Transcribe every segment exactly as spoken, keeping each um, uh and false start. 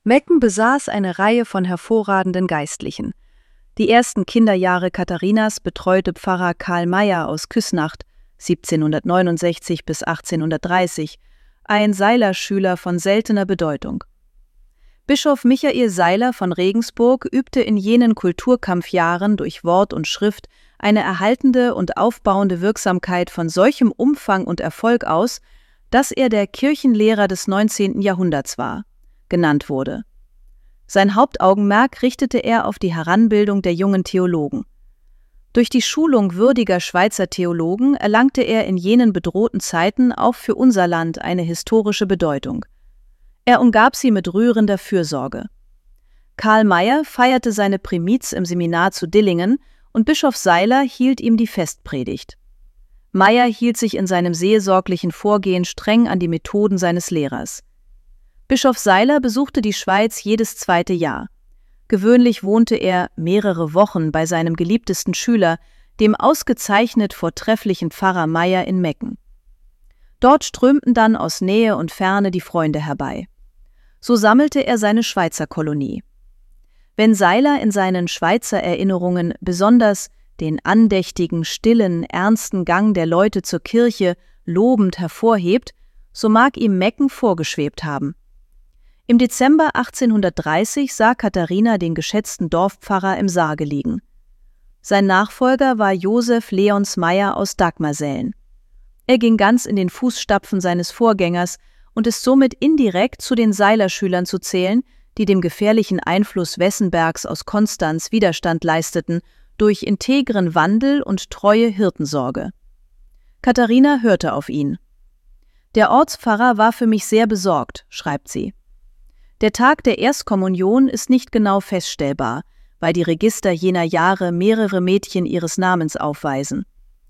Mecken besaß eine Reihe von hervorragenden Geistlichen. Die ersten Kinderjahre Katharinas betreute Pfarrer Karl Mayer aus Küsnacht siebzehnhundertneunundsechzig bis achtzehnhundertdreißig, ein Seiler-Schüler von seltener Bedeutung. Bischof Michael Seiler von Regensburg übte in jenen Kulturkampfjahren durch Wort und Schrift eine erhaltende und aufbauende Wirksamkeit von solchem Umfang und Erfolg aus, dass er der Kirchenlehrer des neunzehnten Jahrhunderts war, genannt wurde. Sein Hauptaugenmerk richtete er auf die Heranbildung der jungen Theologen. Durch die Schulung würdiger Schweizer Theologen erlangte er in jenen bedrohten Zeiten auch für unser Land eine historische Bedeutung. Er umgab sie mit rührender Fürsorge. Karl Mayer feierte seine Primiz im Seminar zu Dillingen und Bischof Seiler hielt ihm die Festpredigt. Mayer hielt sich in seinem seelsorglichen Vorgehen streng an die Methoden seines Lehrers. Bischof Seiler besuchte die Schweiz jedes zweite Jahr. Gewöhnlich wohnte er mehrere Wochen bei seinem geliebtesten Schüler, dem ausgezeichnet vortrefflichen Pfarrer Mayer in Mecken. Dort strömten dann aus Nähe und Ferne die Freunde herbei. So sammelte er seine Schweizer Kolonie. Wenn Seiler in seinen Schweizer Erinnerungen besonders den andächtigen, stillen, ernsten Gang der Leute zur Kirche lobend hervorhebt, so mag ihm Mecken vorgeschwebt haben. Im Dezember achtzehnhundertdreißig sah Katharina den geschätzten Dorfpfarrer im Sarge liegen. Sein Nachfolger war Joseph Leons Mayer aus Dagmersellen. Er ging ganz in den Fußstapfen seines Vorgängers und ist somit indirekt zu den Seiler-Schülern zu zählen, die dem gefährlichen Einfluss Wessenbergs aus Konstanz Widerstand leisteten, durch integren Wandel und treue Hirtensorge. Katharina hörte auf ihn. Der Ortspfarrer war für mich sehr besorgt, schreibt sie. Der Tag der Erstkommunion ist nicht genau feststellbar, weil die Register jener Jahre mehrere Mädchen ihres Namens aufweisen.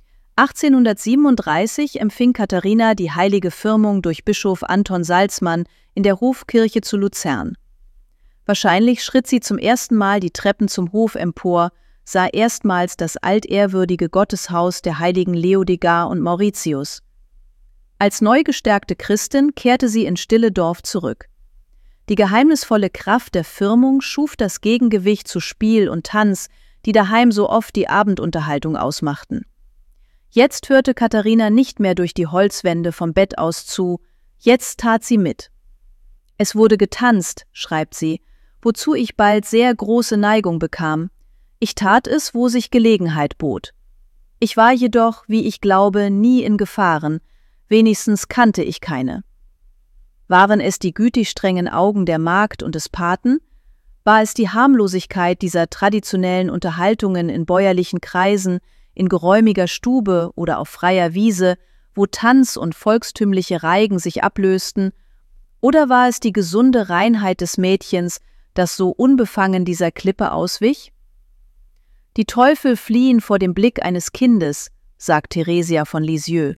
achtzehnhundertsiebenunddreißig empfing Katharina die heilige Firmung durch Bischof Anton Salzmann in der Hofkirche zu Luzern. Wahrscheinlich schritt sie zum ersten Mal die Treppen zum Hof empor, sah erstmals das altehrwürdige Gotteshaus der heiligen Leodegar und Mauritius. Als neu gestärkte Christin kehrte sie in Stilledorf zurück. Die geheimnisvolle Kraft der Firmung schuf das Gegengewicht zu Spiel und Tanz, die daheim so oft die Abendunterhaltung ausmachten. Jetzt hörte Katharina nicht mehr durch die Holzwände vom Bett aus zu, jetzt tat sie mit. Es wurde getanzt, schreibt sie, wozu ich bald sehr große Neigung bekam. Ich tat es, wo sich Gelegenheit bot. Ich war jedoch, wie ich glaube, nie in Gefahren, wenigstens kannte ich keine. Waren es die gütig strengen Augen der Magd und des Paten? War es die Harmlosigkeit dieser traditionellen Unterhaltungen in bäuerlichen Kreisen, in geräumiger Stube oder auf freier Wiese, wo Tanz und volkstümliche Reigen sich ablösten? Oder war es die gesunde Reinheit des Mädchens, das so unbefangen dieser Klippe auswich? Die Teufel fliehen vor dem Blick eines Kindes, sagt Theresia von Lisieux.